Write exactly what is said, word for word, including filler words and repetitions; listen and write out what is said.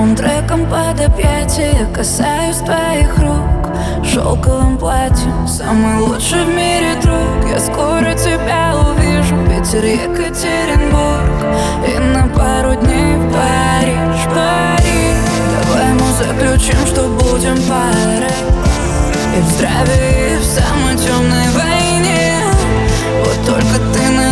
Саундтреком под объятия касаюсь твоих рук. Шелковым платьем самый лучший в мире друг. Я скоро тебя увижу, Питер, Екатеринбург и на пару дней в Париж, Париж. Давай мы заключим, что будем парой, и в здравии, и в самой темной войне. Вот только ты на